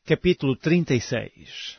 Capítulo 36.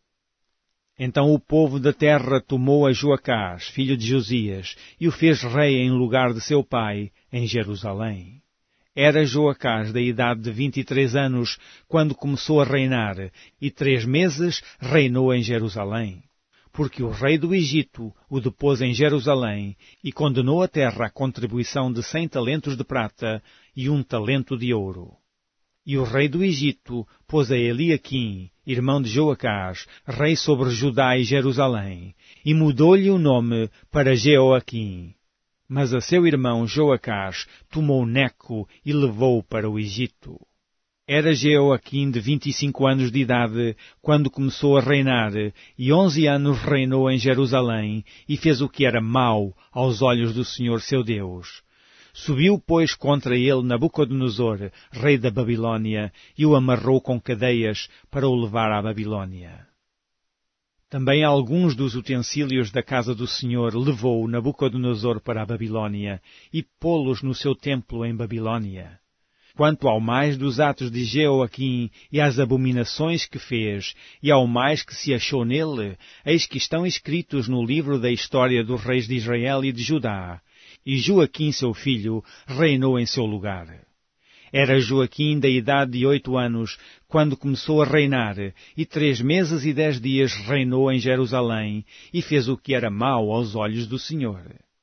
Então o povo da terra tomou a Joacás, filho de Josias, e o fez rei em lugar de seu pai, em Jerusalém. Era Joacás da idade de 23 anos, quando começou a reinar, e 3 meses reinou em Jerusalém. Porque o rei do Egito o depôs em Jerusalém, e condenou a terra à contribuição de 100 talentos de prata e 1 talento de ouro. E o rei do Egito pôs a Eliaquim, irmão de Joacás, rei sobre Judá e Jerusalém, e mudou-lhe o nome para Jeoaquim. Mas a seu irmão Joacás tomou Neco e levou-o para o Egito. Era Jeoaquim de 25 anos de idade, quando começou a reinar, e 11 anos reinou em Jerusalém, e fez o que era mau aos olhos do Senhor seu Deus. Subiu, pois, contra ele Nabucodonosor, rei da Babilônia, e o amarrou com cadeias para o levar à Babilônia. Também alguns dos utensílios da casa do Senhor levou Nabucodonosor para a Babilônia, e pô-los no seu templo em Babilônia. Quanto ao mais dos atos de Jeoaquim e às abominações que fez, e ao mais que se achou nele, eis que estão escritos no livro da história dos reis de Israel e de Judá. E Joaquim, seu filho, reinou em seu lugar. Era Joaquim da idade de 8 anos, quando começou a reinar, e 3 meses e 10 dias reinou em Jerusalém, e fez o que era mau aos olhos do Senhor.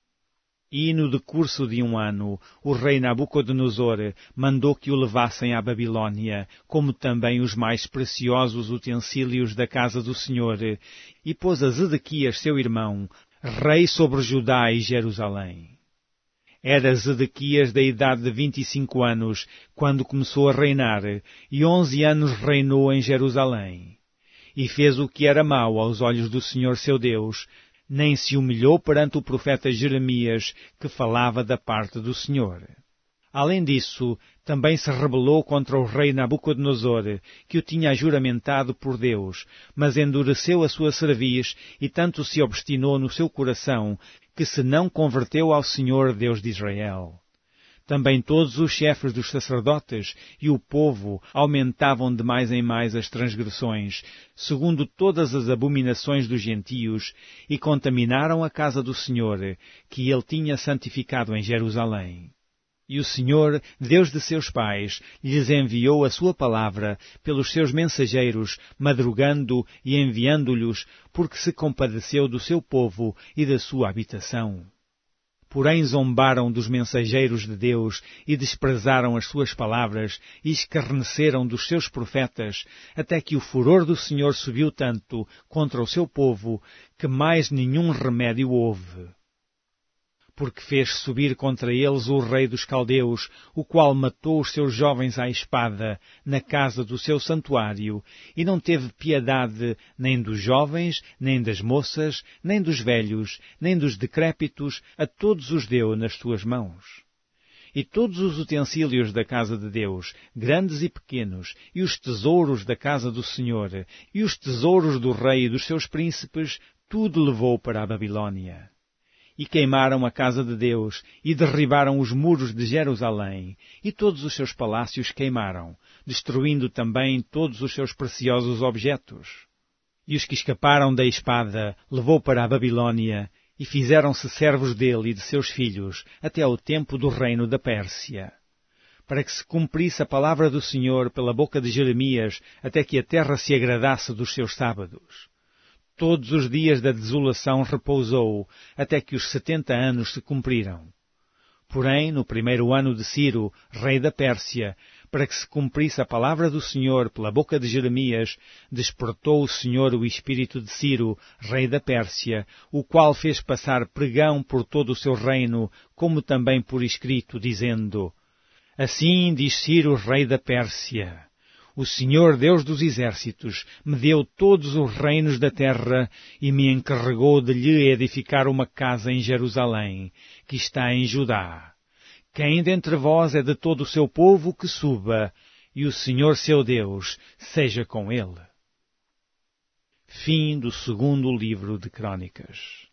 E no decurso de 1 ano, o rei Nabucodonosor mandou que o levassem à Babilônia, como também os mais preciosos utensílios da casa do Senhor, e pôs a Zedequias, seu irmão, rei sobre Judá e Jerusalém. Era Zedequias da idade de 25 anos, quando começou a reinar, e 11 anos reinou em Jerusalém. E fez o que era mau aos olhos do Senhor seu Deus, nem se humilhou perante o profeta Jeremias, que falava da parte do Senhor. Além disso, também se rebelou contra o rei Nabucodonosor, que o tinha juramentado por Deus, mas endureceu a sua cerviz e tanto se obstinou no seu coração, que se não converteu ao Senhor Deus de Israel. Também todos os chefes dos sacerdotes e o povo aumentavam de mais em mais as transgressões, segundo todas as abominações dos gentios, e contaminaram a casa do Senhor, que ele tinha santificado em Jerusalém. E o Senhor, Deus de seus pais, lhes enviou a sua palavra pelos seus mensageiros, madrugando e enviando-lhes, porque se compadeceu do seu povo e da sua habitação. Porém zombaram dos mensageiros de Deus e desprezaram as suas palavras e escarneceram dos seus profetas, até que o furor do Senhor subiu tanto contra o seu povo, que mais nenhum remédio houve. Porque fez subir contra eles o rei dos caldeus, o qual matou os seus jovens à espada na casa do seu santuário, e não teve piedade nem dos jovens, nem das moças, nem dos velhos, nem dos decrépitos, a todos os deu nas suas mãos. E todos os utensílios da casa de Deus, grandes e pequenos, e os tesouros da casa do Senhor, e os tesouros do rei e dos seus príncipes, tudo levou para a Babilônia. E queimaram a casa de Deus, e derribaram os muros de Jerusalém, e todos os seus palácios queimaram, destruindo também todos os seus preciosos objetos. E os que escaparam da espada levou para a Babilônia, e fizeram-se servos dele e de seus filhos, até ao tempo do reino da Pérsia. Para que se cumprisse a palavra do Senhor pela boca de Jeremias, até que a terra se agradasse dos seus sábados. Todos os dias da desolação repousou, até que os 70 anos se cumpriram. Porém, no 1º ano de Ciro, rei da Pérsia, para que se cumprisse a palavra do Senhor pela boca de Jeremias, despertou o Senhor o espírito de Ciro, rei da Pérsia, o qual fez passar pregão por todo o seu reino, como também por escrito, dizendo: Assim diz Ciro, rei da Pérsia: O Senhor, Deus dos exércitos, me deu todos os reinos da terra e me encarregou de lhe edificar uma casa em Jerusalém, que está em Judá. Quem dentre vós é de todo o seu povo, que suba, e o Senhor seu Deus seja com ele. Fim do 2º livro de Crônicas.